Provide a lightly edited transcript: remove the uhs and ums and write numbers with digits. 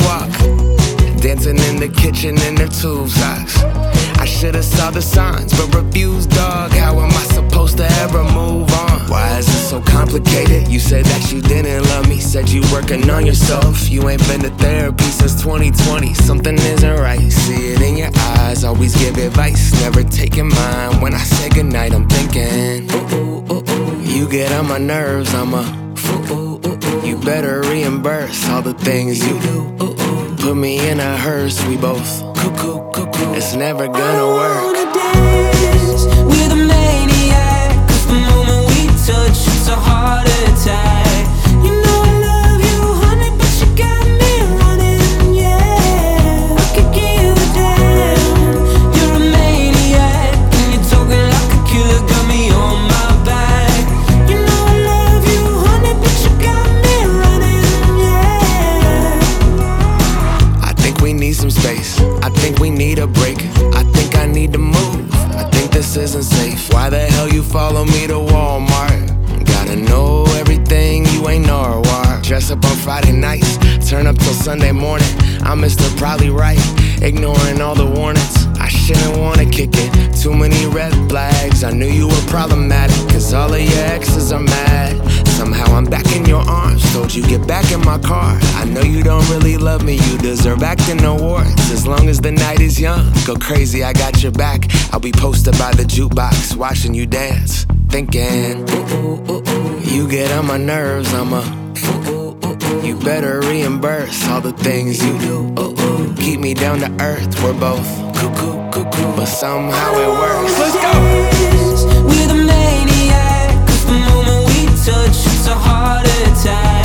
walk, dancing in the kitchen in their tube socks. I should've saw the signs, but refused, dog. How am I supposed to ever move on? Why is it so complicated? You said that you didn't love me, said you working on yourself. You ain't been to therapy since 2020. Something isn't right, see it in your eyes. Always give advice, never taking mine. When I say goodnight, I'm thinking, you get on my nerves, I'm a fool. You better reimburse all the things you do. Put me in a hearse, we both cuckoo. It's never gonna work. I wanna dance with a maniac, 'cause the moment we touch, it's a heart attack. You know I love you, honey, but you got me running, yeah. I could give a damn. You're a maniac, and you're talking like a killer, got me on my back. You know I love you, honey, but you got me running, yeah. I think we need some space, I think we need a break. I think I need to move, I think this isn't safe. Why the hell you follow me to Walmart? Gotta know everything, you ain't Norwalk. Dress up on Friday nights, turn up till Sunday morning. I'm Mr. Probably Right, ignoring all the warnings. I shouldn't wanna kick it, too many red flags. I knew you were problematic, 'cause all of your exes are mad. Somehow I'm back in your arms, told you get back in my car. I know you don't really love me, you deserve acting awards. As long as the night is young, go crazy, I got your back. I'll be posted by the jukebox, watching you dance, thinking, you get on my nerves, I'm a fool. You better reimburse all the things you do. Keep me down to earth, we're both cuckoo, but somehow it works. Let's go! With a maniac, 'cause the moment we touch, it's a heart attack.